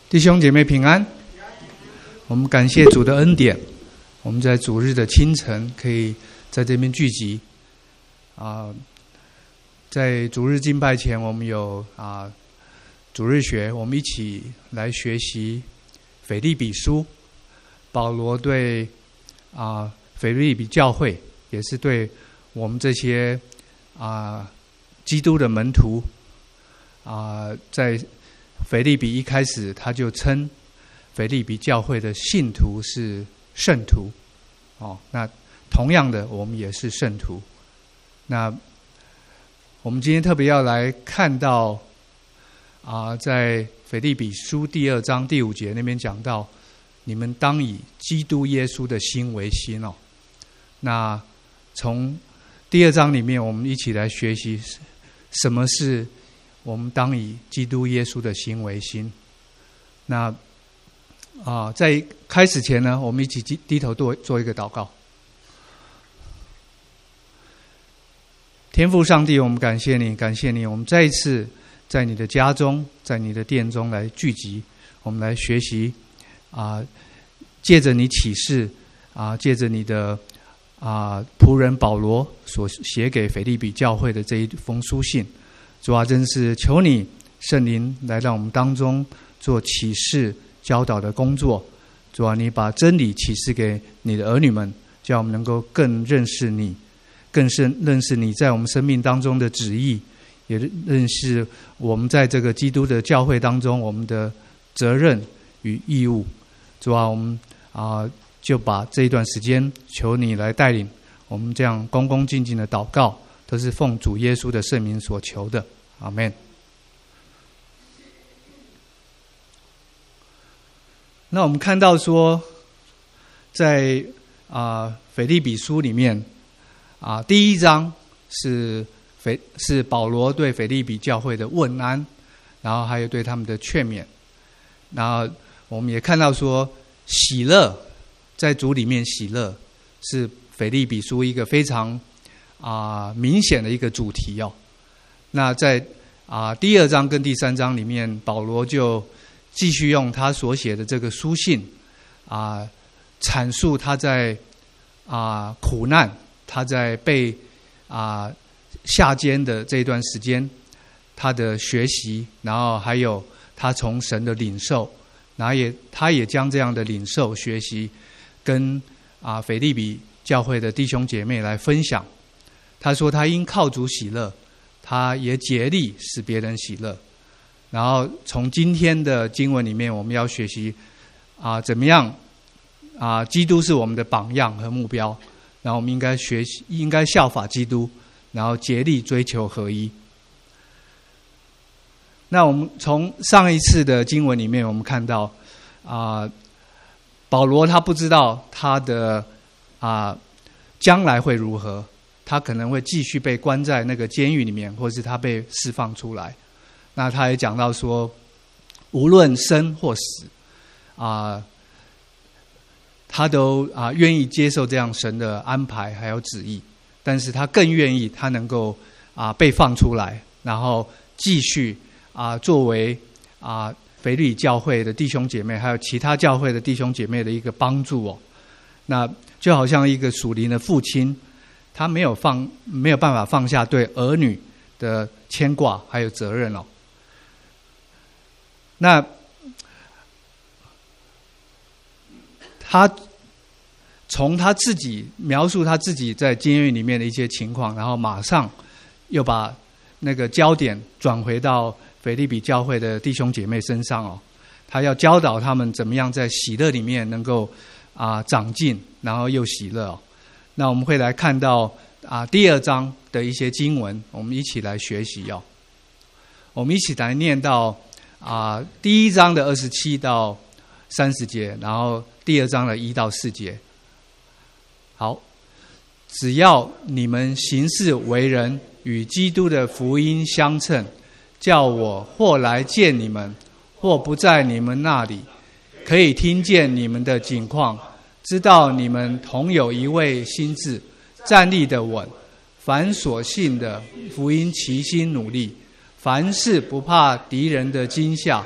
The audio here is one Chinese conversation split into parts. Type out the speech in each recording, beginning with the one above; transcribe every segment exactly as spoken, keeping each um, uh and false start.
弟兄姐妹平安，我们感谢主的恩典，我们在主日的清晨可以在这边聚集啊。在主日敬拜前，我们有啊主日学，我们一起来学习腓立比书。保罗对啊腓立比教会，也是对我们这些啊基督的门徒啊，在腓立比一开始他就称腓立比教会的信徒是圣徒哦。那同样的，我们也是圣徒。那我们今天特别要来看到啊，在腓立比书第二章第五节那边讲到，你们当以基督耶稣的心为心哦。那从第二章里面，我们一起来学习什么是我们当以基督耶稣的心为心。那啊，在开始前呢，我们一起低头做做一个祷告。天父上帝，我们感谢你，感谢你，我们再一次在你的家中，在你的殿中来聚集，我们来学习啊，借着你启示啊，借着你的啊仆人保罗所写给腓立比教会的这一封书信。主啊，真是求你圣灵来到我们当中做启示教导的工作。主啊，你把真理启示给你的儿女们，叫我们能够更认识你，更是认识你在我们生命当中的旨意，也认识我们在这个基督的教会当中我们的责任与义务。主啊，我们啊就把这一段时间求你来带领我们，这样恭恭敬敬的祷告，都是奉主耶稣的圣名所求的，阿们。那我们看到说，在啊腓立比书里面啊，第一章是腓是保罗对腓立比教会的问安，然后还有对他们的劝勉。然后我们也看到说，喜乐在主里面喜乐是腓立比书一个非常啊明显的一个主题哦。那在啊第二章跟第三章里面，保罗就继续用他所写的这个书信啊，阐述他在啊苦难，他在被啊下监的这一段时间，他的学习，然后还有他从神的领受，然后也他也将这样的领受学习跟啊腓立比教会的弟兄姐妹来分享。他说他因靠主喜乐，他也竭力使别人喜乐。然后从今天的经文里面，我们要学习啊怎么样啊基督是我们的榜样和目标，然后我们应该学习，应该效法基督，然后竭力追求合一。那我们从上一次的经文里面，我们看到啊，保罗他不知道他的啊将来会如何，他可能会继续被关在那个监狱里面，或是他被释放出来。那他也讲到说，无论生或死啊，他都啊愿意接受这样神的安排还有旨意，但是他更愿意他能够啊被放出来，然后继续啊作为啊腓立比教会的弟兄姐妹还有其他教会的弟兄姐妹的一个帮助哦。那就好像一个属灵的父亲，他没有放没有办法放下对儿女的牵挂还有责任哦。那他从他自己描述他自己在监狱里面的一些情况，然后马上又把那个焦点转回到腓立比教会的弟兄姐妹身上哦。他要教导他们怎么样在喜乐里面能够啊长进，然后又喜乐哦。那我们会来看到啊第二章的一些经文，我们一起来学习哦。我们一起来念到啊第一章的二十七到三十节，然后第二章的一到四节。好，只要你们行事为人与基督的福音相称，叫我或来见你们，或不在你们那里，可以听见你们的景况，知道你们同有一位心志，站立的稳，凡所信的福音齐心努力，凡事不怕敌人的惊吓，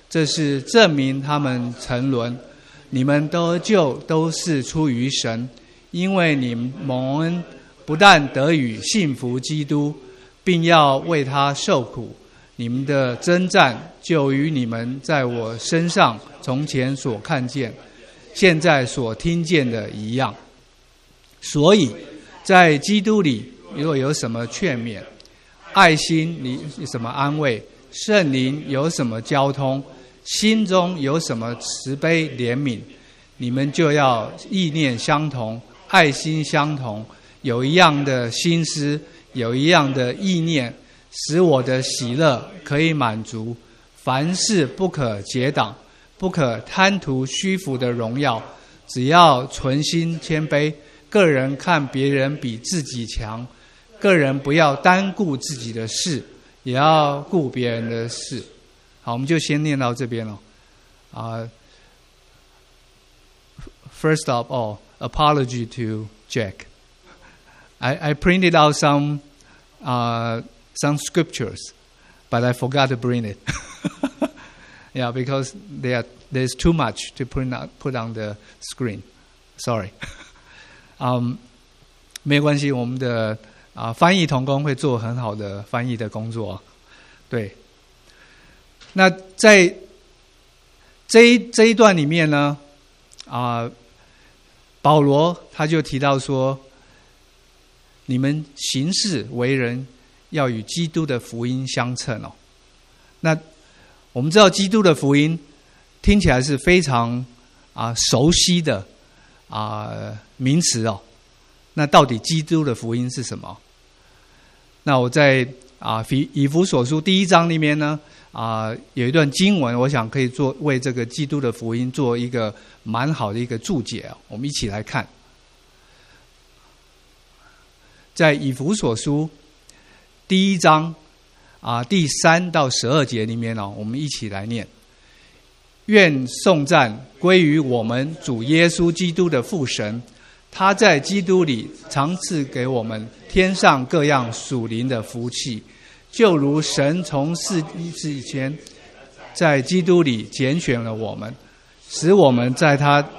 这是证明他们沉沦。你们得救都是出于神，因为你们蒙恩不但得与信服基督，并要为他受苦。你们的征战就与你们在我身上从前所看见、现在所听见的一样。所以在基督里若有什么劝勉，爱心里有什么安慰，圣灵有什么交通，心中有什么慈悲怜悯，你们就要意念相同，爱心相同，有一样的心思，有一样的意念，使我的喜乐可以满足。凡事不可结党，不可贪图虚浮的荣耀，只要存心谦卑，个人看别人比自己强，个人不要单顾自己的事，也要顾别人的事。好，我们就先念到这边了。啊、uh, ，First of all, apology to Jack. I, I printed out some uh, some scriptures, but I forgot to bring it. Yeah, because there there's too much to put out, put on the screen. Sorry. 嗯、um, ，没关系，我们的啊、呃、翻译同工会做很好的翻译的工作。对，那在这一这一段里面呢，啊、呃，保罗他就提到说，你们行事为人要与基督的福音相称哦。那我们知道基督的福音听起来是非常啊、呃、熟悉的啊、呃、名词哦。那到底基督的福音是什么？那我在啊以以弗所书第一章里面呢啊、呃、有一段经文，我想可以做为这个基督的福音做一个蛮好的一个注解啊。我们一起来看，在以弗所书第一章啊、呃、第三到十二节里面呢、哦，我们一起来念：愿颂赞归于我们主耶稣基督的父神。他在基督里常赐给我们天上各样属灵的福气，就如神从世以前在基督里拣选了我们，使我们在他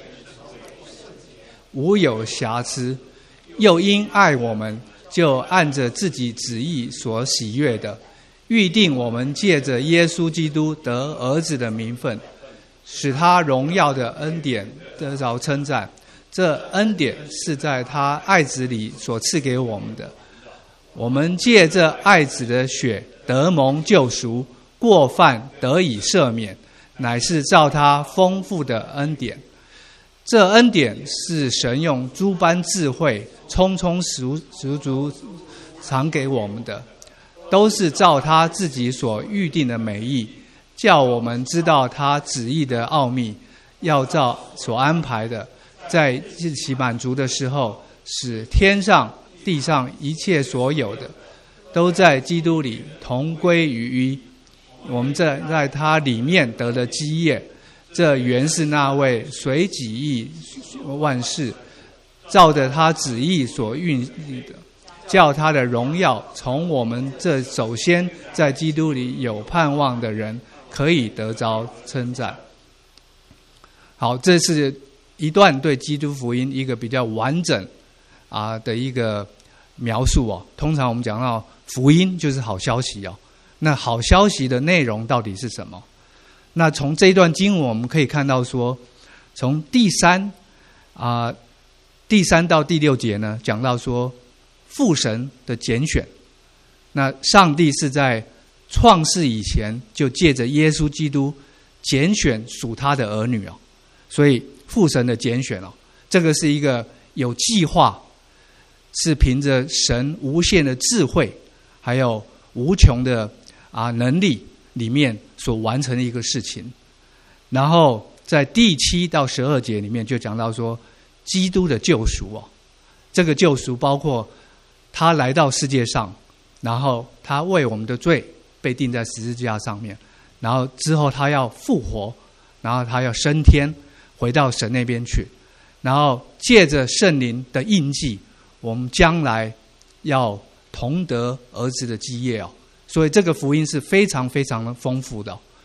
无有瑕疵，又因爱我们，就按着自己旨意所喜悦的，预定我们借着耶稣基督得儿子的名分，使他荣耀的恩典得着称赞。这恩典是在他爱子里所赐给我们的，我们借着爱子的血得蒙救赎，过犯得以赦免，乃是照他丰富的恩典。这恩典是神用诸般智慧充充足足常给我们的，都是照他自己所预定的美意，叫我们知道他旨意的奥秘，要照所安排的，在日期满足的时候，使天上地上一切所有的都在基督里同归于一。我们在在他里面得了基业，这原是那位随己意万事，照着他旨意所运力的，叫他的荣耀从我们这首先在基督里有盼望的人可以得着称赞。好，这是一段对基督福音一个比较完整啊的一个描述哦。通常我们讲到福音就是好消息哦，那好消息的内容到底是什么？那从这一段经文我们可以看到说，从第三啊、呃、第三到第六节呢，讲到说父神的拣选，那上帝是在创世以前就借着耶稣基督拣选属他的儿女哦，所以父神的拣选哦，这个是一个有计划，是凭着神无限的智慧，还有无穷的啊能力里面所完成的一个事情。然后在第七到十二节里面就讲到说，基督的救赎哦，这个救赎包括他来到世界上，然后他为我们的罪被钉在十字架上面，然后之后他要复活，然后他要升天。回到神那边去，然后借着圣灵的印记，我们将来要同得儿子的基业哦。所以这个福音是非常非常的丰富的、哦。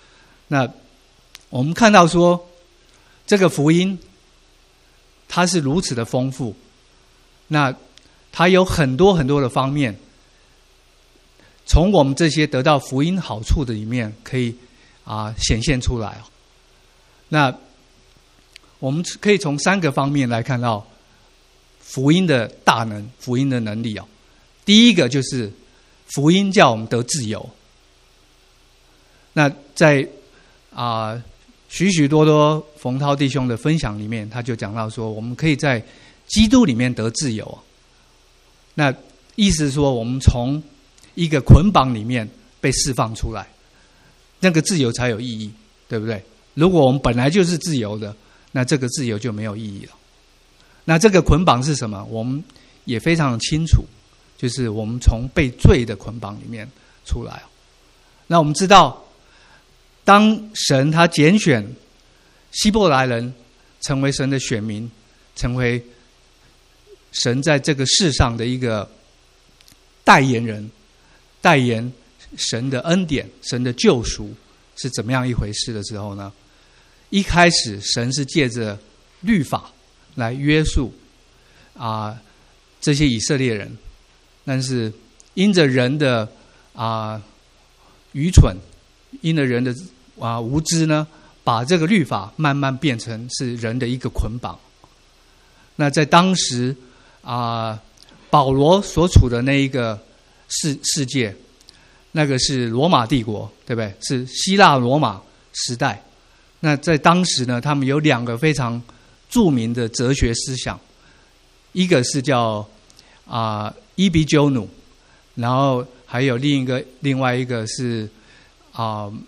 那我们看到说，这个福音它是如此的丰富，那它有很多很多的方面，从我们这些得到福音好处的里面可以啊显现出来。那我们可以从三个方面来看到福音的大能，福音的能力哦。第一个就是福音叫我们得自由。那在啊、呃、许许多多冯涛弟兄的分享里面，他就讲到说，我们可以在基督里面得自由。那意思是说，我们从一个捆绑里面被释放出来，那个自由才有意义，对不对？如果我们本来就是自由的，那这个自由就没有意义了。那这个捆绑是什么？我们也非常清楚，就是我们从被罪的捆绑里面出来。那我们知道，当神他拣选希伯来人成为神的选民，成为神在这个世上的一个代言人，代言神的恩典、神的救赎是怎么样一回事的时候呢？一开始神是借着律法来约束啊、呃、这些以色列人，但是因着人的啊、呃、愚蠢，因着人的啊、呃、无知呢，把这个律法慢慢变成是人的一个捆绑。那在当时啊、呃、保罗所处的那一个世世界，那个是罗马帝国，对不对？是希腊罗马时代。那在当时呢，他们有两个非常著名的哲学思想，一个是叫啊伊比鸠努，然后还有另一个另外一个是啊、呃，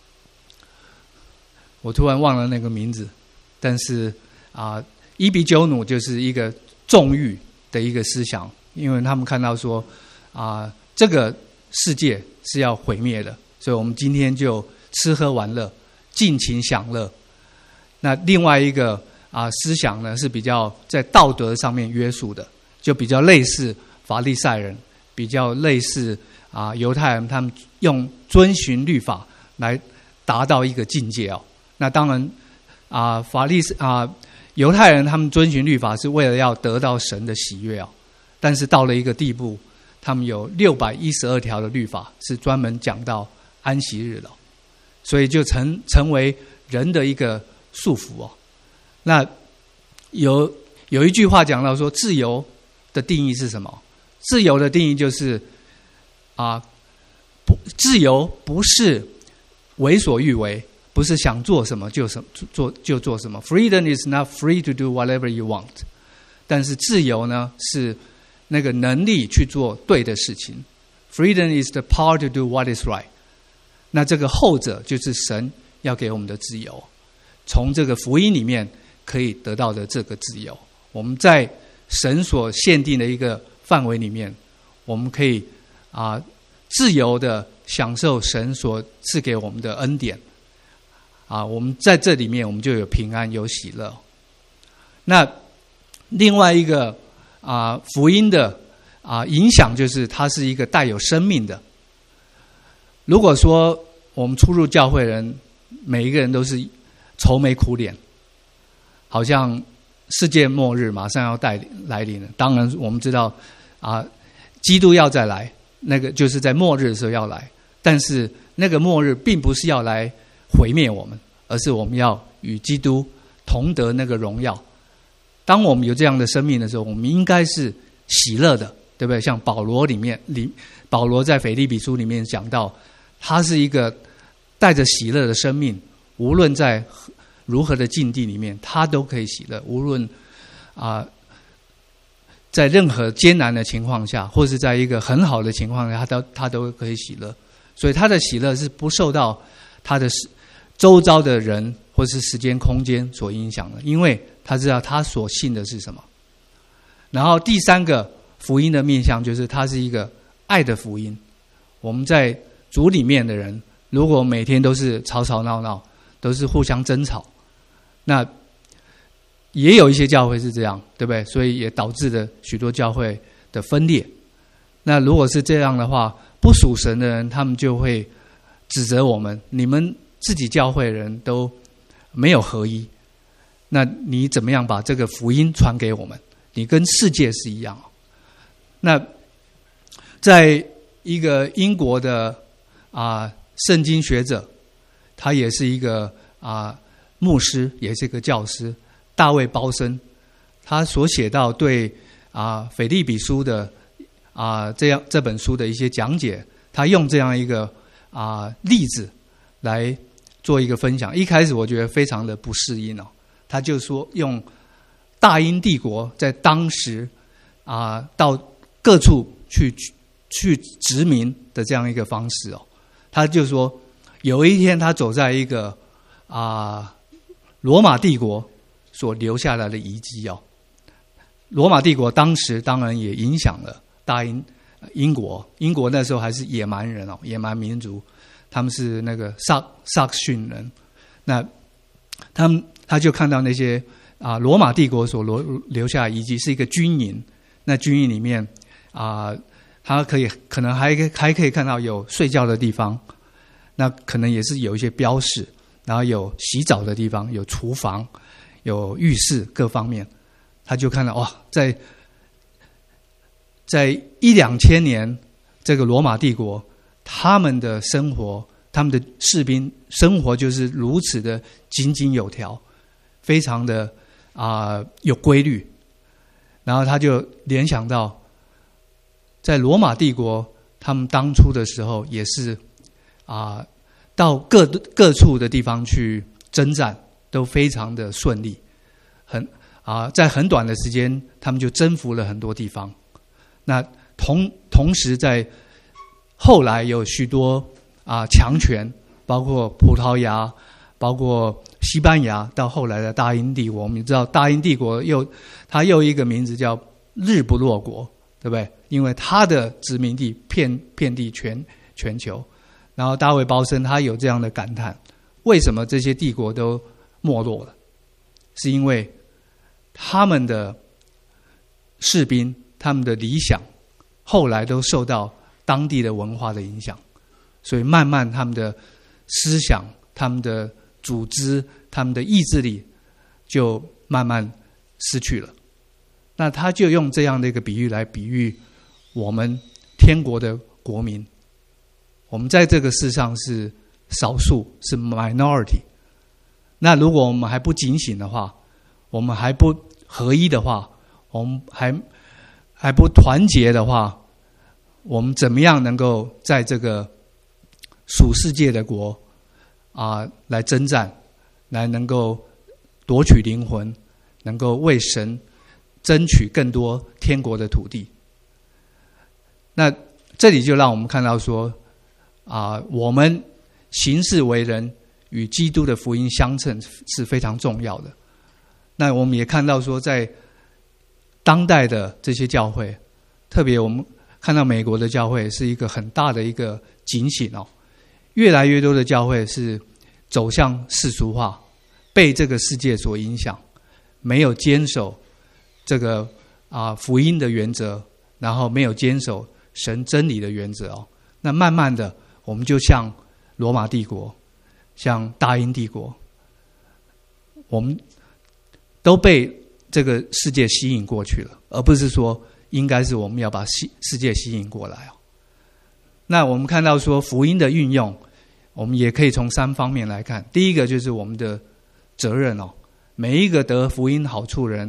我突然忘了那个名字，但是啊伊比鸠努就是一个纵欲的一个思想，因为他们看到说啊、呃、这个世界是要毁灭的，所以我们今天就吃喝玩乐，尽情享乐。那另外一个啊、呃、思想呢，是比较在道德上面约束的，就比较类似法利赛人，比较类似啊、呃、犹太人，他们用遵循律法来达到一个境界哦。那当然啊、呃、法利啊、呃、犹太人他们遵循律法是为了要得到神的喜悦哦，但是到了一个地步，他们有六百一十二条的律法是专门讲到安息日了，所以就成成为人的一个束缚哦。那有有一句话讲到说，自由的定义是什么？自由的定义就是啊，不，自由不是为所欲为，不是想做什么就什做就做什么。Freedom is not free to do whatever you want。但是自由呢，是那个能力去做对的事情。Freedom is the power to do what is right。那这个后者就是神要给我们的自由，从这个福音里面可以得到的这个自由。我们在神所限定的一个范围里面，我们可以啊、呃、自由的享受神所赐给我们的恩典啊。我们在这里面，我们就有平安，有喜乐。那另外一个啊、呃、福音的啊、呃、影响，就是它是一个带有生命的。如果说我们初入教会的人，每一个人都是愁眉苦脸，好像世界末日马上要带来临了。当然我们知道啊，基督要再来，那个就是在末日的时候要来，但是那个末日并不是要来毁灭我们，而是我们要与基督同得那个荣耀。当我们有这样的生命的时候，我们应该是喜乐的，对不对？像保罗里面里保罗在腓立比书里面讲到，他是一个带着喜乐的生命，无论在如何的境地里面，他都可以喜乐。无论啊、呃，在任何艰难的情况下，或是在一个很好的情况下，他都他都可以喜乐。所以他的喜乐是不受到他的周遭的人或是时间空间所影响的，因为他知道他所信的是什么。然后第三个福音的面向，就是它是一个爱的福音。我们在主里面的人，如果每天都是吵吵闹闹，都是互相争吵，那也有一些教会是这样，对不对？所以也导致了许多教会的分裂。那如果是这样的话，不属神的人他们就会指责我们，你们自己教会人都没有合一，那你怎么样把这个福音传给我们？你跟世界是一样。那在一个英国的啊圣经学者，他也是一个啊牧师，也是一个教师，大卫包森，他所写到对啊腓立比书的啊这样这本书的一些讲解，他用这样一个啊例子来做一个分享。一开始我觉得非常的不适应哦，他就说用大英帝国在当时啊到各处去去殖民的这样一个方式哦，他就说有一天他走在一个啊罗马帝国所留下来的遗迹哦，罗马帝国当时当然也影响了大英英国，英国那时候还是野蛮人哦，野蛮民族，他们是那个萨萨克逊人，那他们他就看到那些啊罗马帝国所留留下的遗迹是一个军营，那军营里面啊，他可以可能还还可以看到有睡觉的地方，那可能也是有一些标识，然后有洗澡的地方，有厨房，有浴室各方面，他就看到哇，在在一两千年这个罗马帝国，他们的生活，他们的士兵生活就是如此的井井有条，非常的啊、呃、有规律，然后他就联想到，在罗马帝国，他们当初的时候也是啊、呃，到各各处的地方去征战，都非常的顺利，很啊、呃，在很短的时间，他们就征服了很多地方。那同同时，在后来有许多啊、呃、强权，包括葡萄牙，包括西班牙，到后来的大英帝国，我们知道大英帝国又它又一个名字叫日不落国，对不对？因为它的殖民地遍遍地全全球。然后大卫包森他有这样的感叹：为什么这些帝国都没落了？是因为他们的士兵、他们的理想，后来都受到当地的文化的影响，所以慢慢他们的思想、他们的组织、他们的意志力就慢慢失去了。那他就用这样的一个比喻来比喻我们天国的国民，我们在这个世上是少数，是 minority。那如果我们还不警醒的话，我们还不合一的话，我们还还不团结的话，我们怎么样能够在这个属世界的国啊、呃、来征战，来能够夺取灵魂，能够为神争取更多天国的土地？那这里就让我们看到说啊、呃，我们行事为人与基督的福音相称是非常重要的。那我们也看到说，在当代的这些教会，特别我们看到美国的教会是一个很大的一个警醒哦，越来越多的教会是走向世俗化，被这个世界所影响，没有坚守这个啊、呃、福音的原则，然后没有坚守神真理的原则哦。那慢慢的，我们就像罗马帝国，像大英帝国，我们都被这个世界吸引过去了，而不是说应该是我们要把世界吸引过来哦。那我们看到说福音的运用，我们也可以从三方面来看。第一个就是我们的责任哦，每一个得福音好处人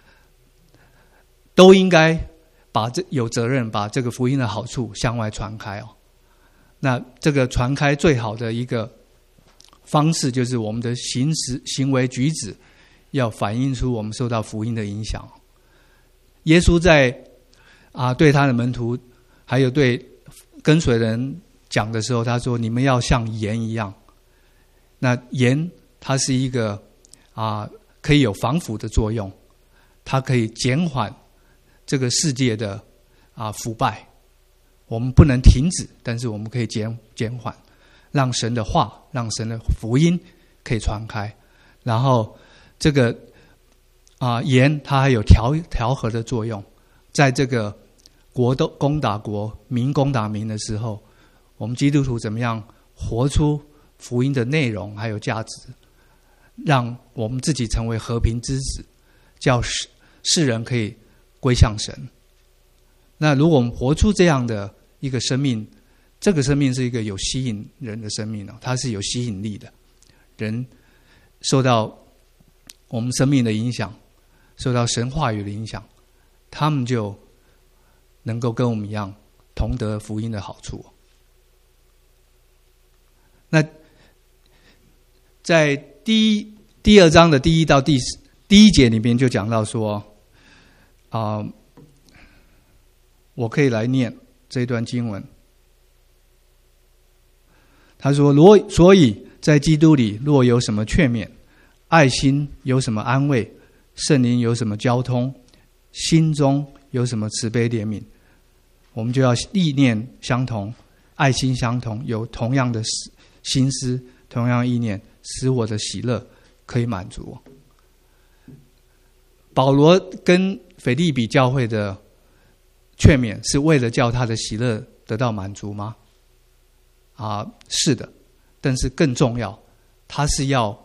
都应该把这有责任把这个福音的好处向外传开哦。那这个传开最好的一个方式，就是我们的行事行为举止要反映出我们受到福音的影响。耶稣在啊对他的门徒还有对跟随人讲的时候，他说：“你们要像盐一样。”那盐它是一个啊可以有防腐的作用，它可以减缓这个世界的啊腐败。我们不能停止，但是我们可以减减缓，让神的话、让神的福音可以传开。然后这个啊盐它还有调调和的作用，在这个国都攻打国、民攻打民的时候，我们基督徒怎么样活出福音的内容还有价值，让我们自己成为和平之子，叫世世人可以归向神。那如果我们活出这样的一个生命，这个生命是一个有吸引人的生命，它是有吸引力的，人受到我们生命的影响，受到神话语的影响，他们就能够跟我们一样同得福音的好处。那在第一第二章的第一到第第一节里面就讲到说，啊、呃，我可以来念这一段经文。他说：“若所以在基督里，若有什么劝勉，爱心有什么安慰，圣灵有什么交通，心中有什么慈悲怜悯，我们就要意念相同，爱心相同，有同样的心思，同样意念，使我的喜乐可以满足。”保罗跟腓立比教会的劝勉是为了叫他的喜乐得到满足吗？啊，是的，但是更重要，他是要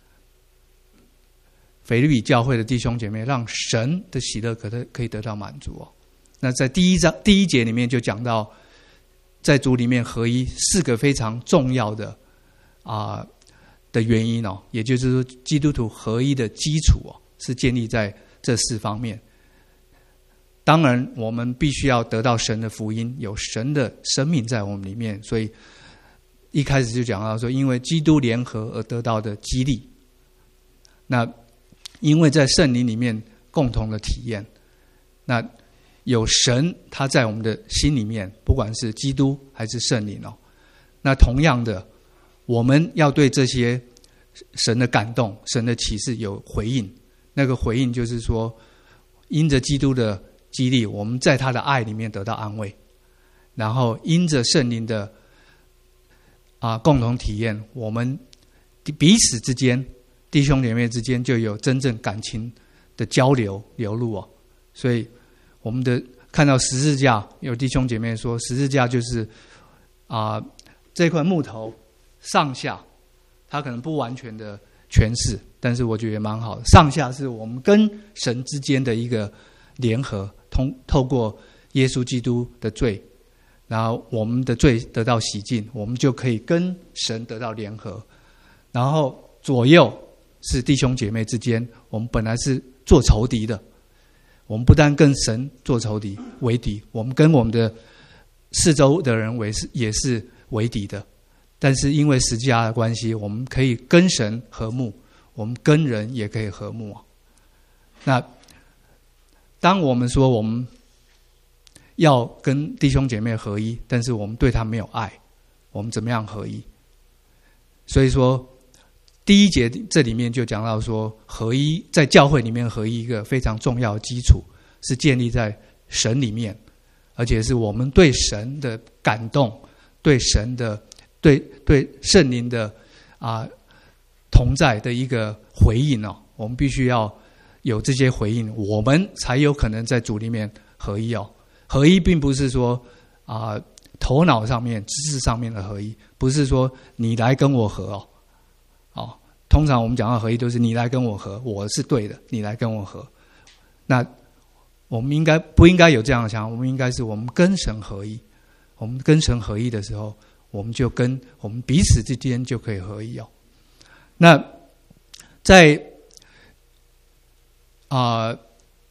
腓立比教会的弟兄姐妹让神的喜乐可得可以得到满足哦。那在第一章第一节里面就讲到，在主里面合一四个非常重要的啊、呃、的原因哦，也就是说基督徒合一的基础哦，是建立在这四方面。当然，我们必须要得到神的福音，有神的生命在我们里面，所以一开始就讲到说，因为基督联合而得到的激励。那因为在圣灵里面共同的体验，那有神他在我们的心里面，不管是基督还是圣灵哦。那同样的，我们要对这些神的感动、神的启示有回应。那个回应就是说，因着基督的激励，我们在他的爱里面得到安慰，然后因着圣灵的啊共同体验，我们彼此之间、弟兄姐妹之间就有真正感情的交流流露哦。所以我们的看到十字架，有弟兄姐妹说，十字架就是啊这块木头上下，它可能不完全的诠释，但是我觉得也蛮好的。上下是我们跟神之间的一个联合，通透过耶稣基督的罪，然后我们的罪得到洗净，我们就可以跟神得到联合。然后左右是弟兄姐妹之间，我们本来是做仇敌的，我们不但跟神做仇敌为敌，我们跟我们的四周的人为是也是为敌的。但是因为十字架的关系，我们可以跟神和睦，我们跟人也可以和睦。那当我们说我们要跟弟兄姐妹合一，但是我们对他没有爱，我们怎么样合一？所以说第一节这里面就讲到说，合一在教会里面合一一个非常重要的基础是建立在神里面，而且是我们对神的感动，对神的对对圣灵的啊、呃、同在的一个回应哦，我们必须要有这些回应，我们才有可能在主里面合一哦。合一并不是说啊、呃、头脑上面、知识上面的合一，不是说你来跟我合哦。哦，通常我们讲到合一都是你来跟我合，我是对的，你来跟我合。那我们应该不应该有这样的想法？我们应该是我们跟神合一。我们跟神合一的时候，我们就跟我们彼此之间就可以合一哦。那在啊、呃、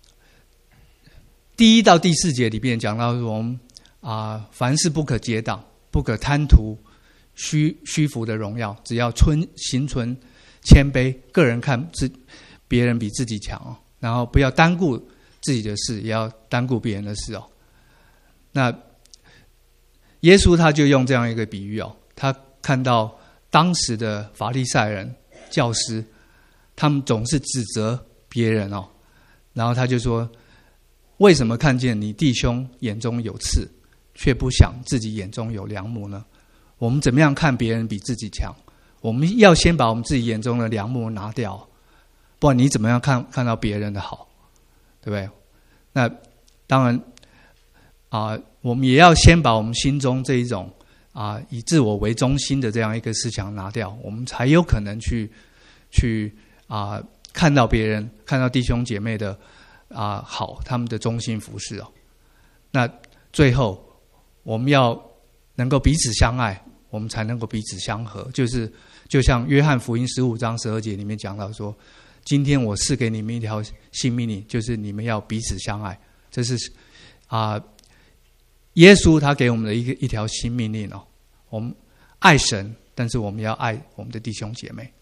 第一到第四节里面讲到说，我们啊、呃、凡事不可结党，不可贪图虚虚浮的荣耀，只要存行存谦卑，个人看自别人比自己强哦，然后不要单顾自己的事，也要单顾别人的事哦。那耶稣他就用这样一个比喻哦，他看到当时的法利赛人、教师，他们总是指责别人哦，然后他就说：为什么看见你弟兄眼中有刺，却不想自己眼中有梁木呢？我们怎么样看别人比自己强？我们要先把我们自己眼中的梁木拿掉，不然你怎么样看看到别人的好，对不对？那当然啊、呃，我们也要先把我们心中这一种啊、 啊以自我为中心的这样一个思想拿掉，我们才有可能去去啊看到别人，看到弟兄姐妹的啊好，他们的忠心服侍哦。那最后我们要能够彼此相爱，我们才能够彼此相合。就是就像约翰福音十五章十二节里面讲到说，今天我赐给你们一条新命令，就是你们要彼此相爱。这是啊、呃，耶稣他给我们的一个一条新命令哦。我们爱神，但是我们要爱我们的弟兄姐妹。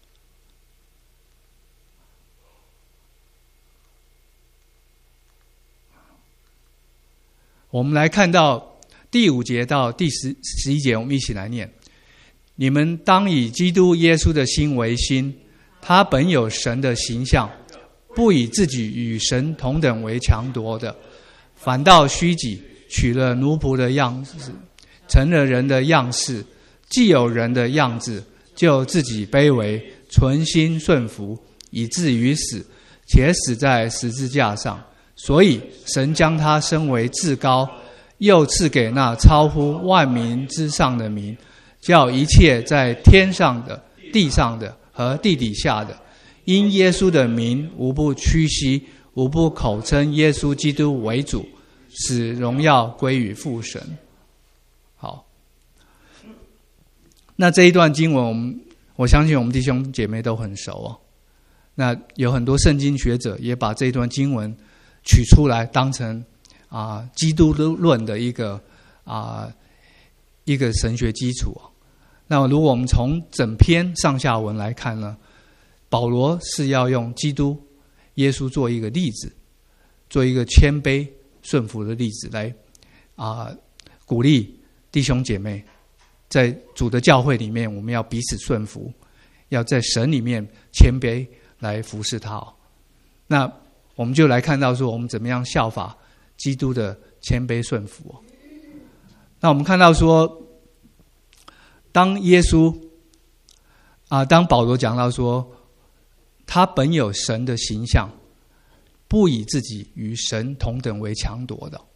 我们来看到第五节到第十十一节，我们一起来念：你们当以基督耶稣的心为心，他本有神的形象，不以自己与神同等为强夺的，反倒虚己，取了奴仆的样式，成了人的样式。既有人的样子，就自己卑微，存心顺服，以至于死，且死在十字架上。所以神将他升为至高，又赐给那超乎万民之上的名，叫一切在天上的、地上的和地底下的，因耶稣的名无不屈膝，无不口称耶稣基督为主，使荣耀归于父神。好，那这一段经文我们我相信我们弟兄姐妹都很熟哦。那有很多圣经学者也把这一段经文取出来当成啊、呃、基督论的一个啊、呃、一个神学基础。那么如果我们从整篇上下文来看呢，保罗是要用基督耶稣做一个例子，做一个谦卑顺服的例子来啊、呃、鼓励弟兄姐妹，在主的教会里面我们要彼此顺服，要在神里面谦卑来服侍他。那我们就来看到说，我们怎么样效法基督的谦卑顺服。那我们看到说，当耶稣啊、呃，当保罗讲到说，他本有神的形象，不以自己与神同等为强夺的。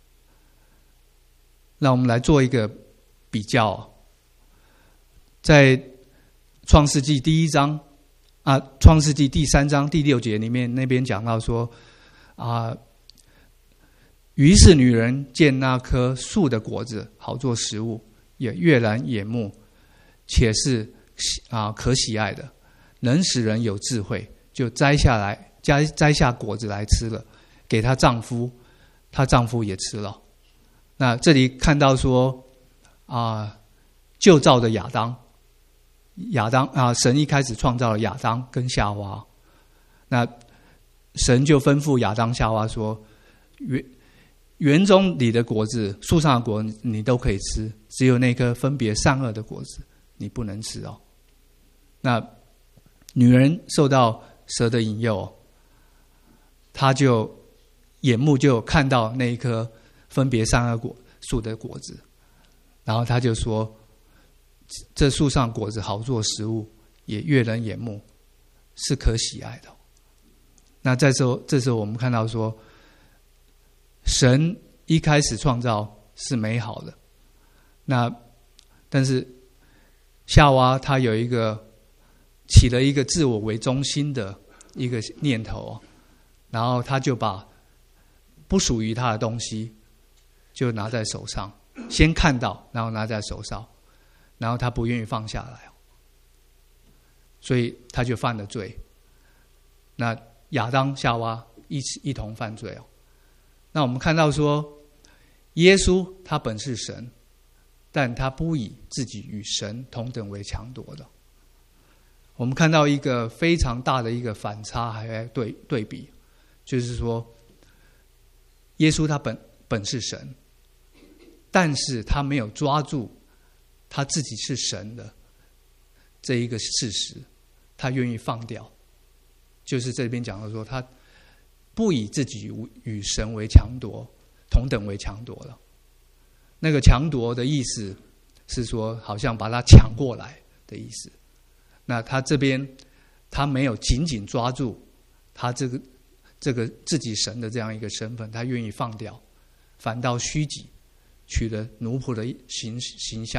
那我们来做一个比较，在创世纪第一章。啊，创世纪第三章第六节里面那边讲到说，啊，于是女人见那棵树的果子好做食物，也悦然眼目，且是啊可喜爱的，能使人有智慧，就摘下来，摘摘下果子来吃了，给她丈夫，她丈夫也吃了。那这里看到说，啊，旧造的亚当。亚当啊，神一开始创造了亚当跟夏娃，那神就吩咐亚当夏娃说，园园中里的果子，树上的果子你都可以吃，只有那颗分别善恶的果子你不能吃哦。那女人受到蛇的引诱，她就眼目就看到那一颗分别善恶果树的果子，然后她就说，这树上果子好做食物，也悦人眼目，是可喜爱的。那这时候，这时候我们看到说，神一开始创造是美好的，那但是夏娃她有一个起了一个自我为中心的一个念头，然后她就把不属于她的东西就拿在手上，先看到，然后拿在手上。然后他不愿意放下来，所以他就犯了罪。那亚当夏娃一起一同犯罪哦。那我们看到说，耶稣他本是神，但他不以自己与神同等为强夺的。我们看到一个非常大的一个反差，还有对对比，就是说，耶稣他本本是神，但是他没有抓住他自己是神的这一个事实，他愿意放掉。就是这边讲的说，他不以自己与神为强夺，同等为强夺了。那个强夺的意思是说，好像把他抢过来的意思。那他这边他没有紧紧抓住他这个这个自己神的这样一个身份，他愿意放掉，反倒虚己，取了奴仆的形形象，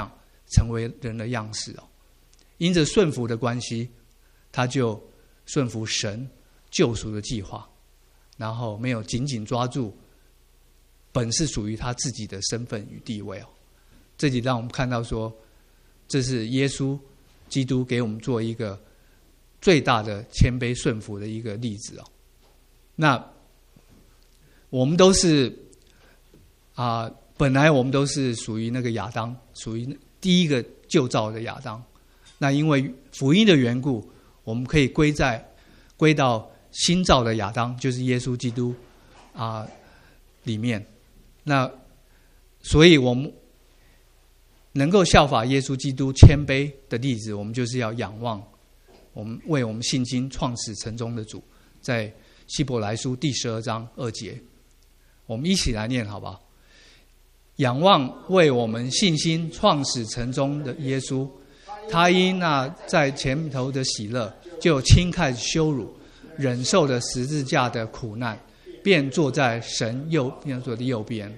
成为人的样式哦。因着顺服的关系，他就顺服神救赎的计划，然后没有紧紧抓住本是属于他自己的身份与地位哦。这里让我们看到说，这是耶稣基督给我们做一个最大的谦卑顺服的一个例子哦。那我们都是啊、呃，本来我们都是属于那个亚当，属于第一个旧造的亚当。那因为福音的缘故，我们可以归在归到新造的亚当，就是耶稣基督啊、呃、里面。那所以我们能够效法耶稣基督谦卑的例子，我们就是要仰望我们为我们信心创始成终的主。在希伯来书第十二章二节，我们一起来念好不好？仰望为我们信心创始成终的耶稣，他因那在前头的喜乐，就轻看羞辱，忍受了十字架的苦难，便坐在神右边的右边。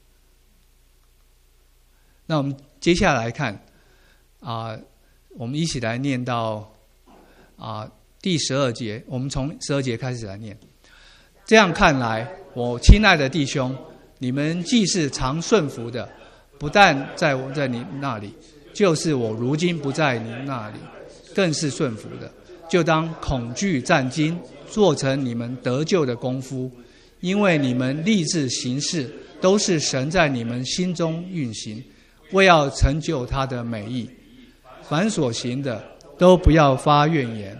那我们接下来看啊、呃，我们一起来念到啊、呃、第十二节，我们从十二节开始来念。这样看来，我亲爱的弟兄，你们既是常顺服的，不但在我在你那里，就是我如今不在你那里，更是顺服的。就当恐惧战惊，做成你们得救的功夫，因为你们立志行事，都是神在你们心中运行，为要成就他的美意。凡所行的，都不要发怨言，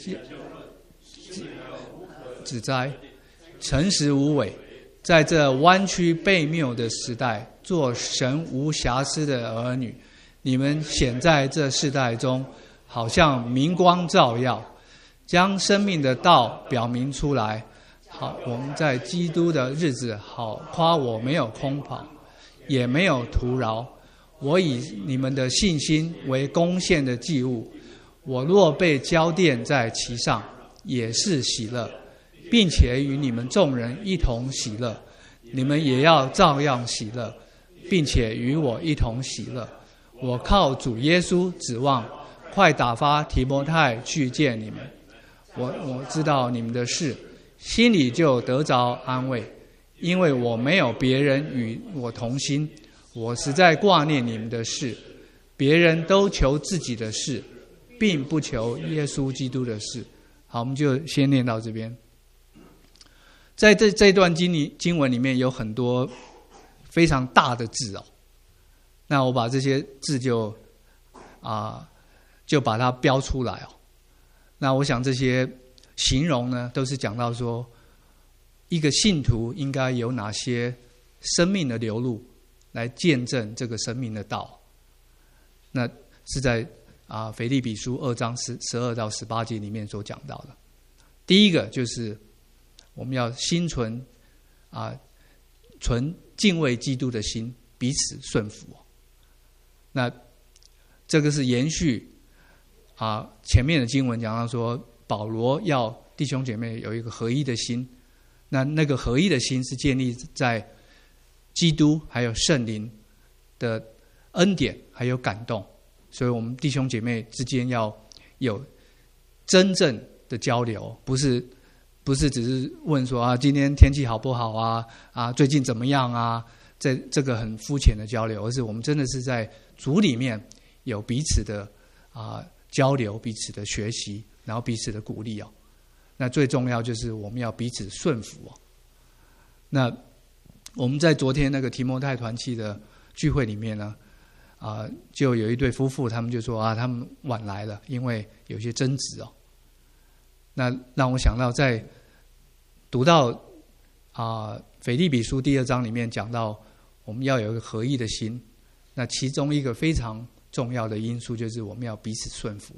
指摘，诚实无伪，在这弯曲悖谬的时代，做神无瑕疵的儿女。你们显在这世代中，好像明光照耀，将生命的道表明出来。好，我们在基督的日子，好夸我没有空跑，也没有徒劳。我以你们的信心为贡献的祭物，我若被浇奠在其上，也是喜乐，并且与你们众人一同喜乐。你们也要照样喜乐，并且与我一同喜乐。我靠主耶稣指望快打发提摩太去见你们。我我知道你们的事，心里就得着安慰，因为我没有别人与我同心。我实在挂念你们的事，别人都求自己的事，并不求耶稣基督的事。好，我们就先念到这边。在这这段经里经文里面有很多非常大的字哦，那我把这些字就啊、呃、就把它标出来哦。那我想这些形容呢，都是讲到说一个信徒应该有哪些生命的流露，来见证这个生命的道。那是在啊腓立比书二章十十二到十八节里面所讲到的。第一个就是我们要心存啊存敬畏基督的心，彼此顺服。那这个是延续啊前面的经文讲到说，保罗要弟兄姐妹有一个合一的心。那那个合一的心是建立在基督还有圣灵的恩典还有感动，所以我们弟兄姐妹之间要有真正的交流，不是不是只是问说啊今天天气好不好啊啊最近怎么样啊，这这个很肤浅的交流，而是我们真的是在主里面有彼此的啊交流，彼此的学习，然后彼此的鼓励哦。那最重要就是我们要彼此顺服哦。那我们在昨天那个提摩太团契的聚会里面呢，啊、呃，就有一对夫妇，他们就说啊，他们晚来了，因为有些争执哦。那让我想到，在读到啊《腓立比书》第二章里面讲到，我们要有一个合一的心。那其中一个非常重要的因素就是我们要彼此顺服。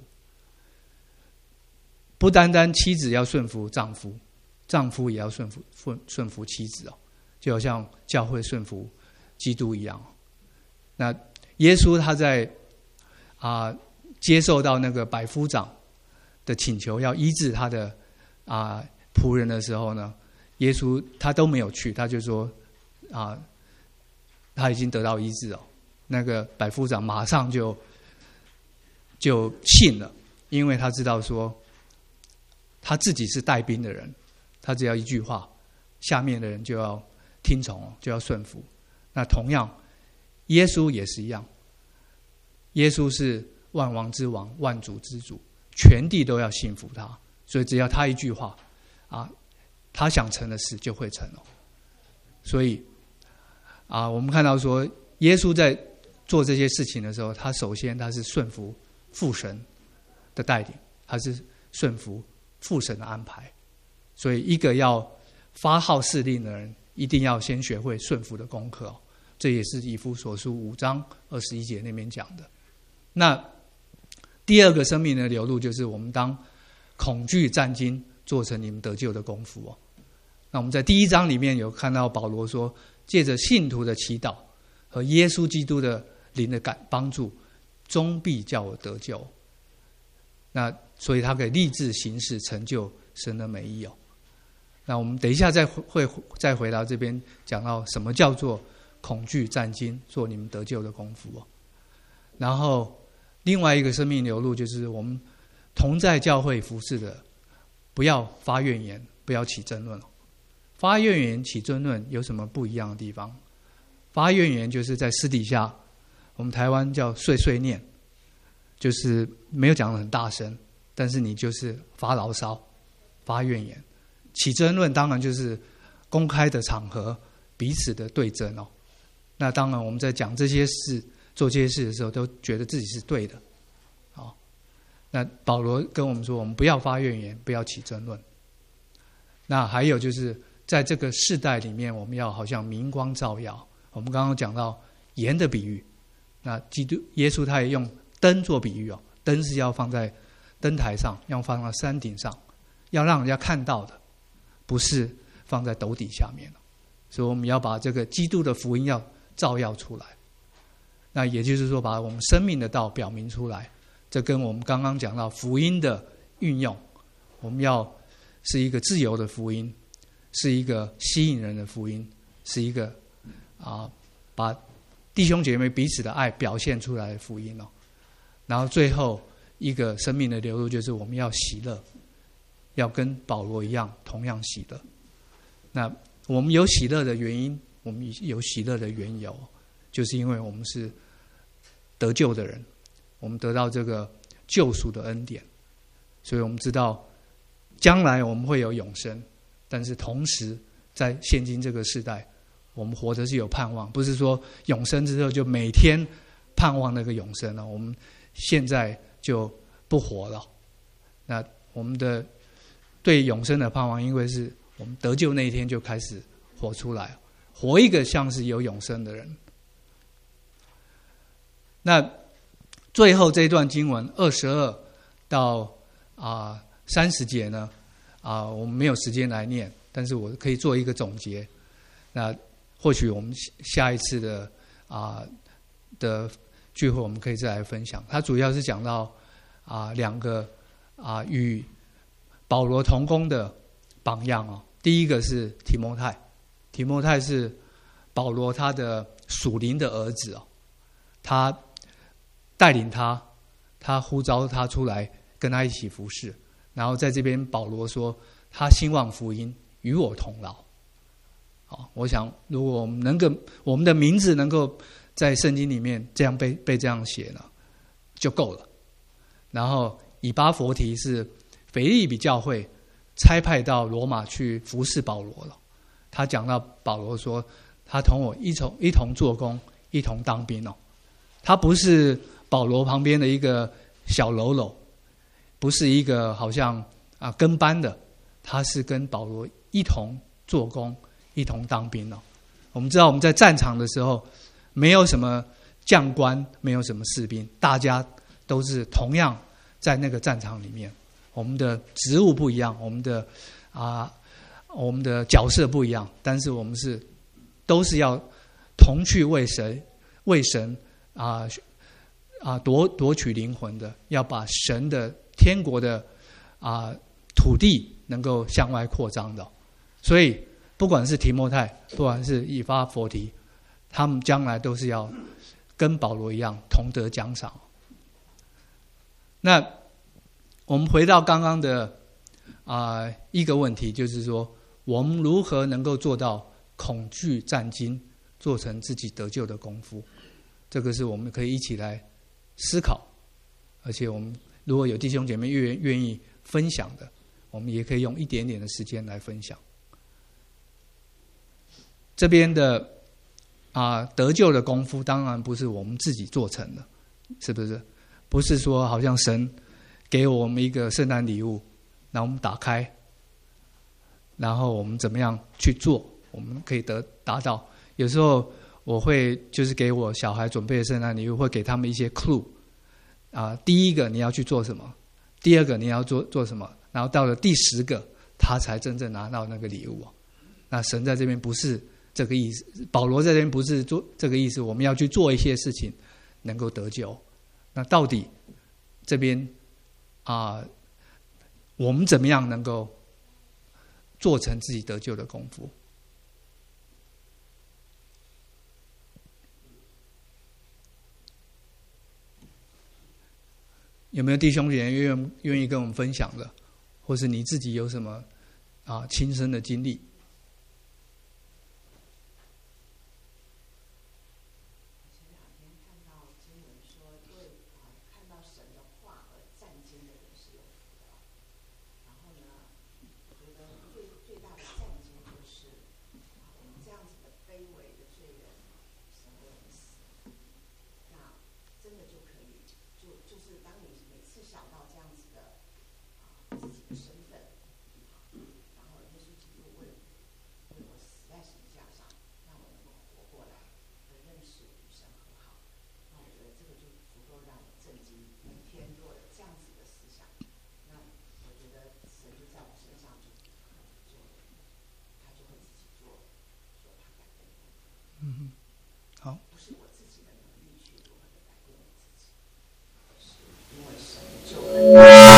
不单单妻子要顺服丈夫，丈夫也要顺服顺顺服妻子哦，就好像教会顺服基督一样。那耶稣他在啊、呃、接受到那个百夫长的请求，要医治他的啊、呃、仆人的时候呢，耶稣他都没有去，他就说啊、呃、他已经得到医治哦。 那个百夫长马上就就信了，因为他知道说他自己是带兵的人，他只要一句话，下面的人就要听从，就要顺服。那同样，耶稣也是一样，耶稣是万王之王，万主之主，全地都要信服他，所以只要他一句话啊，他想成的事就会成了。所以啊，我们看到说，耶稣在做这些事情的时候，他首先他是顺服父神的带领，他是顺服父神的安排。所以一个要发号施令的人，一定要先学会顺服的功课哦。这也是以弗所书五章二十一节那边讲的。那第二个生命的流露，就是我们当恐惧战惊，做成你们得救的功夫哦。那我们在第一章里面有看到保罗说，借着信徒的祈祷和耶稣基督的灵的感帮助，终必叫我得救。那所以他可以立志行事，成就神的美意哦。那我们等一下再会再回到这边讲到什么叫做恐惧战惊，做你们得救的功夫哦。然后另外一个生命流露，就是我们同在教会服事的，不要发怨言，不要起争论哦。发怨言起争论有什么不一样的地方？发怨言就是在私底下，我们台湾叫碎碎念，就是没有讲得很大声，但是你就是发牢骚、发怨言。起争论当然就是公开的场合彼此的对争哦。那当然我们在讲这些事、做这些事的时候，都觉得自己是对的。好，那保罗跟我们说，我们不要发怨言，不要起争论。那还有就是在这个世代里面，我们要好像明光照耀。我们刚刚讲到盐的比喻，那基督耶稣他也用灯做比喻哦，灯是要放在灯台上，要放在山顶上，要让人家看到的，不是放在斗底下面。所以我们要把这个基督的福音要照耀出来。那也就是说，把我们生命的道表明出来。这跟我们刚刚讲到福音的运用，我们要是一个自由的福音，是一个吸引人的福音，是一个啊，把弟兄姐妹彼此的爱表现出来的福音哦。然后最后一个生命的流露，就是我们要喜乐，要跟保罗一样，同样喜乐。那我们有喜乐的原因，我们有喜乐的缘由，就是因为我们是得救的人，我们得到这个救赎的恩典，所以我们知道将来我们会有永生。但是同时在现今这个时代，我们活着是有盼望，不是说永生之后就每天盼望那个永生了，我们现在就不活了。那我们的对永生的盼望，因为是我们得救那一天就开始活出来，活一个像是有永生的人。那最后这段经文二十二到啊三十节呢，啊我们没有时间来念，但是我可以做一个总结。那或许我们下一次的啊的聚会，我们可以再来分享。它主要是讲到啊两个啊与保罗同工的榜样哦。第一个是提摩太，提摩太是保罗他的属灵的儿子哦，他带领他，他呼召他出来跟他一起服侍。然后在这边保罗说，他兴旺福音，与我同劳。好，我想如果我们能够，我们的名字能够在圣经里面这样被被这样写呢，就够了。然后以巴弗提是腓立比教会差派到罗马去服侍保罗了。他讲到保罗说，他同我一同一同做工，一同当兵哦。他不是保罗旁边的一个小喽啰，不是一个好像啊跟班的，他是跟保罗一同做工，一同当兵哦。我们知道我们在战场的时候，没有什么将官，没有什么士兵，大家都是同样在那个战场里面。我们的职务不一样，我们的啊，我们的角色不一样，但是我们是都是要同去为神为神啊啊夺夺取灵魂的，要把神的天国的啊土地能够向外扩张的。所以不管是提摩太，不管是以巴弗提，他们将来都是要跟保罗一样同得奖赏。那我们回到刚刚的啊、呃、一个问题，就是说我们如何能够做到恐惧战惊，做成自己得救的功夫？这个是我们可以一起来思考，而且我们如果有弟兄姐妹愿愿意分享的，我们也可以用一点点的时间来分享。这边的啊、得救的功夫，当然不是我们自己做成的，是不是？不是说好像神给我们一个圣诞礼物，然后我们打开，然后我们怎么样去做，我们可以得达到。有时候我会就是给我小孩准备的圣诞礼物，会给他们一些 clue 啊，第一个你要去做什么，第二个你要做做什么，然后到了第十个，他才真正拿到那个礼物。那神在这边不是这个意思，保罗在这边不是做这个意思，我们要去做一些事情能够得救。那到底这边啊、呃，我们怎么样能够做成自己得救的功夫？有没有弟兄姐妹愿愿意跟我们分享的，或是你自己有什么啊亲身的经历？嗯，好。不是我自己的能力去如何的改变我自己，是因为神就能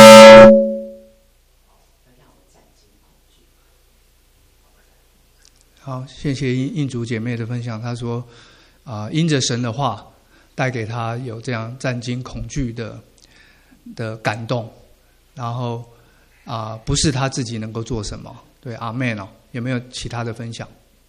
让我战惊恐惧。好，谢谢印印主姐妹的分享。她说，啊、呃，因着神的话，带给她有这样战惊恐惧的的感动，然后啊、呃，不是她自己能够做什么。对，阿们哦。有没有其他的分享？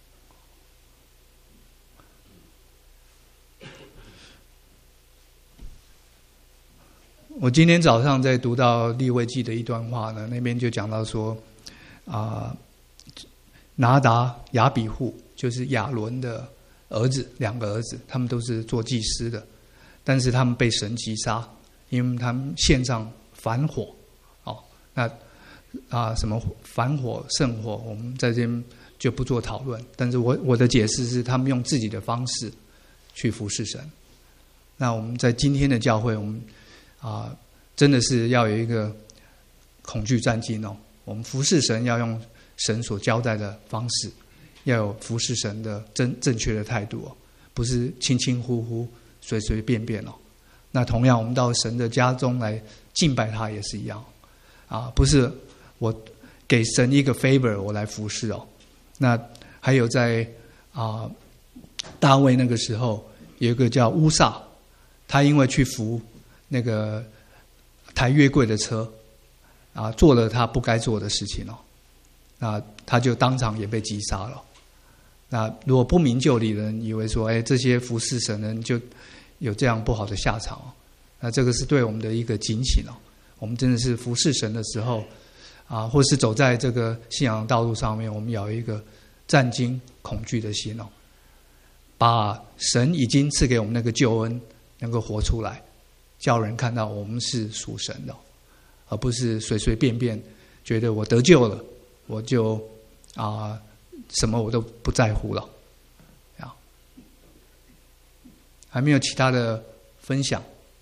我今天早上在读到利未记的一段话呢，那边就讲到说，啊、呃，拿达、亚比户就是亚伦的儿子，两个儿子，他们都是做祭司的，但是他们被神击杀，因为他们献上反火，哦，那啊、呃、什么反火、圣火，我们在这边就不做讨论。但是我我的解释是，他们用自己的方式去服侍神。那我们在今天的教会，我们。啊、呃，真的是要有一个恐惧战惊哦。我们服侍神要用神所交代的方式，要有服侍神的正正确的态度哦，不是轻轻忽忽、随随便便哦。那同样，我们到神的家中来敬拜他也是一样啊，不是我给神一个 favor 我来服侍哦。那还有在啊大卫那个时候有一个叫乌撒，他因为去服。那个抬越贵的车啊，做了他不该做的事情哦，那他就当场也被击杀了。那如果不明就里的人以为说，哎，这些服侍神人就有这样不好的下场哦，那这个是对我们的一个警醒哦。我们真的是服侍神的时候啊，或是走在这个信仰道路上面，我们要有一个战惊恐惧的心哦，把神已经赐给我们那个救恩能够活出来。叫人看到我们是属神的，而不是随随便便觉得我得救了，我就啊、呃、什么我都不在乎了。啊，还没有其他的分享。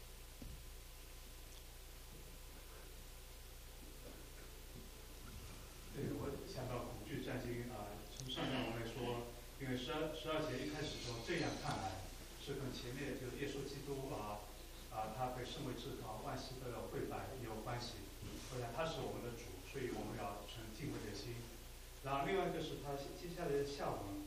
对，我想到恐惧战惊啊，从上面我们来说，因为十二十二节一开始说这样看来是跟前面就是耶稣基督啊。啊，他被升为至高，万事都要跪拜也有关系。我想他是我们的主，所以我们要存敬畏的心。然后另外一个是他接下来的下文，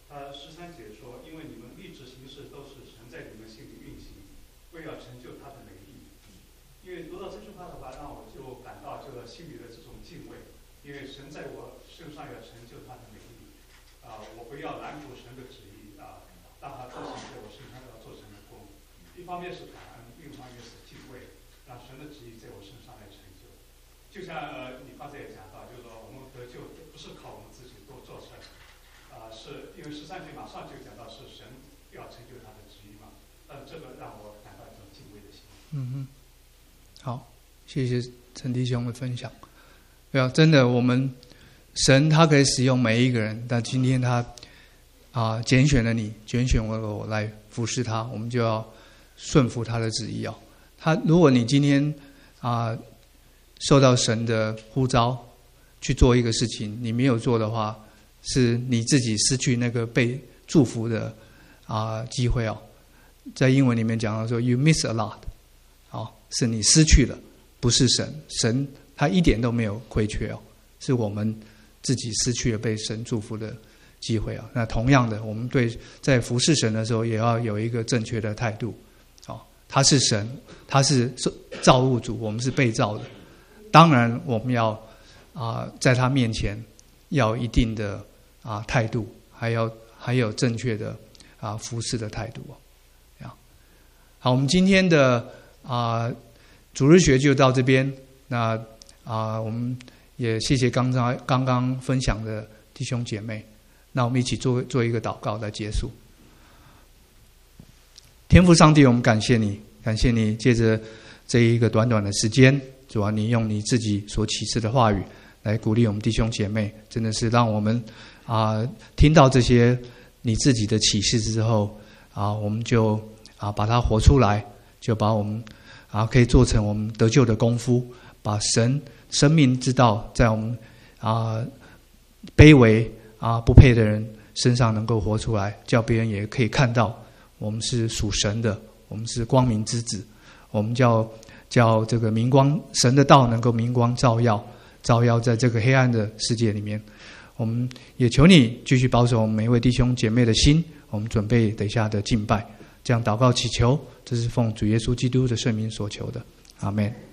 他十三节说，因为你们立志行事都是神在你们心里运行，为要成就他的美意。因为读到这句话的话，让我就感到这个心里的这种敬畏，因为神在我身上要成就他的美意，啊、呃，我不要拦阻神的旨意啊、呃，让他做成在我身上要做成的功。一方面是感恩，另一方面是敬畏，让神的旨意在我身上来成就。就像呃，你刚才也讲到，就是说我们得救不是靠我们自己都做成，啊、呃，是因为十三节马上就讲到是神要成就他的旨意嘛，但这个让我感到一种敬畏的心。 嗯哼，好，谢谢陈弟兄的分享。对啊，真的，我们神他可以使用每一个人，但今天他啊、呃、拣选了你，拣选了我来服侍他，我们就要顺服他的旨意哦。他如果你今天啊、呃、受到神的呼召去做一个事情，你没有做的话，是你自己失去那个被祝福的啊、呃、机会哦。在英文里面讲到说 ，you miss a lot， 哦，是你失去了，不是神，神他一点都没有亏缺哦，是我们自己失去了被神祝福的机会啊。那同样的，我们对在服侍神的时候，也要有一个正确的态度。哦，他是神，他是造物主，我们是被造的。当然，我们要啊、呃，在他面前要一定的啊、呃、态度，还要还有正确的啊、呃、服侍的态度哦。好，我们今天的啊、呃、主日学就到这边。那啊、呃，我们也谢谢刚刚刚刚分享的弟兄姐妹。那我们一起做做一个祷告来结束。天父上帝，我们感谢你，感谢你借着这一个短短的时间，主啊，你用你自己所启示的话语来鼓励我们弟兄姐妹，真的是让我们啊、呃、听到这些你自己的启示之后啊、呃，我们就啊把它活出来，就把我们啊可以做成我们得救的功夫，把神生命之道在我们啊卑微啊不配的人身上能够活出来，叫别人也可以看到我们是属神的，我们是光明之子，我们叫叫这个明光，神的道能够明光照耀，照耀在这个黑暗的世界里面。我们也求你继续保守我们每一位弟兄姐妹的心，我们准备等一下的敬拜，这样祷告祈求，这是奉主耶稣基督的圣名所求的，阿们。